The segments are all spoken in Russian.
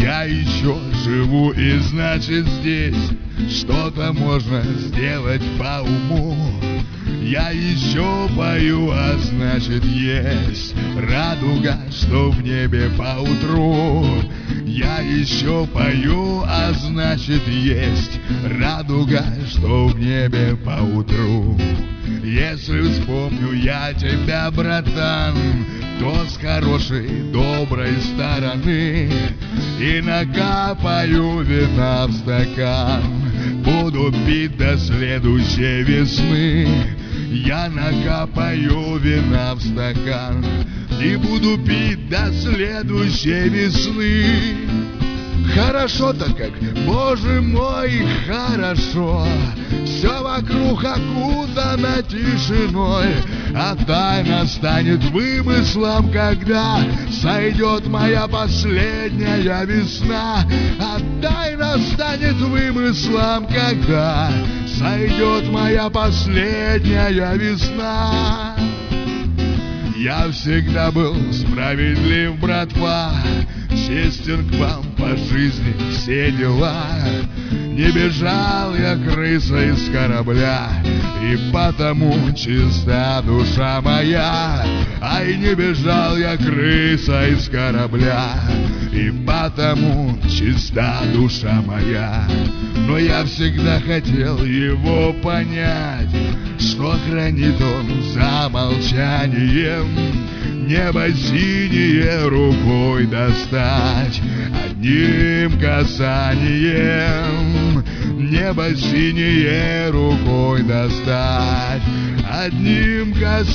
Я еще живу, и значит здесь что-то можно сделать по уму. Я еще пою, а значит есть радуга, что в небе поутру. Я еще пою, а значит есть радуга, что в небе поутру. Если вспомню я тебя, братан, то с хорошей, доброй стороны и накапаю вина в стакан. Буду пить до следующей весны. Я накапаю вина в стакан и буду пить до следующей весны. Хорошо-то как, Боже мой, хорошо. Все вокруг окутано тишиной, а тайна станет вымыслом, когда сойдет моя последняя весна. А тайна станет вымыслом, когда сойдет моя последняя весна. Я всегда был справедлив, братва, честен к вам по жизни, все дела. Не бежал я крысой с корабля, и потому чиста душа моя. Ай, не бежал я крысой с корабля, и потому чиста душа моя. Но я всегда хотел его понять, что хранит он за молчанием. Небо синее рукой достать одним касанием. Небо синее рукой достать одним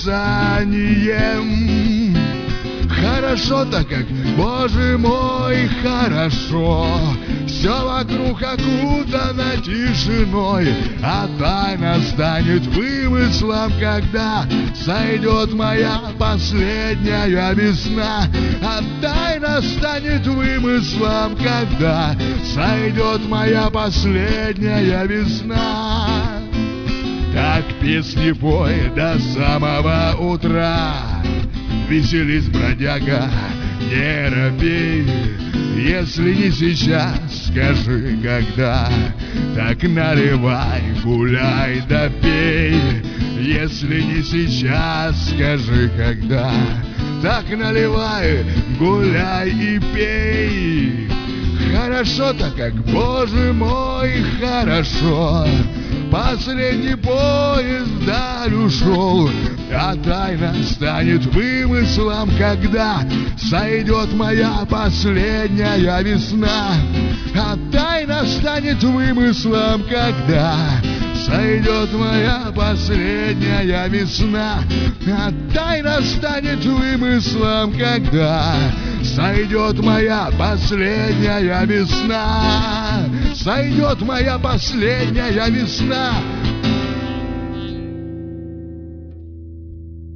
касанием. Хорошо-то как, Боже мой, хорошо. Все вокруг окутано тишиной, а тайна станет вымыслом, когда сойдет моя последняя весна. А тайна станет вымыслом, когда сойдет моя последняя весна. Так песни пой до самого утра, веселись, бродяга, не робей. Если не сейчас, скажи когда. Так наливай, гуляй да пей. Если не сейчас, скажи когда. Так наливай, гуляй и пей. Хорошо-то как, Боже мой, хорошо. Последний поезд вдаль ушел, а тайна станет вымыслом, когда сойдет моя последняя весна. А тайна станет вымыслом, когда сойдет моя последняя весна. А тайна станет вымыслом, когда сойдет моя последняя весна. Сойдет моя последняя весна.